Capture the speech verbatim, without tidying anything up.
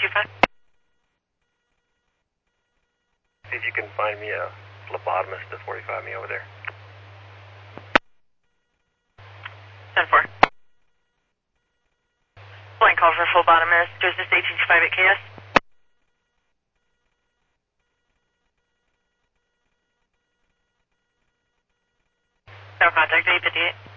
two five. See if you can find me a phlebotomist to forty-five me over there. ten four. Flying call for phlebotomist. There's this eighteen two five eight K S. No contact, eight fifty-eight.